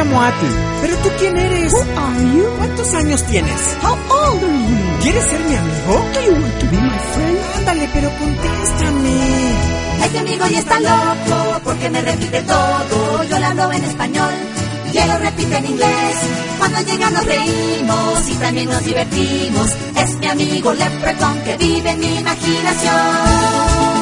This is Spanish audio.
llamo Ati. ¿Pero tú quién eres? Who are you? ¿Cuántos años tienes? How old are you? ¿Quieres ser mi amigo? Do you want to be my friend? Ándale, pero contéstame. Este amigo ya está loco porque me repite todo. Yo le hablo en español y él lo repite en inglés. Cuando llega nos reímos y también nos divertimos. Es mi amigo Leprechaun que vive en mi imaginación.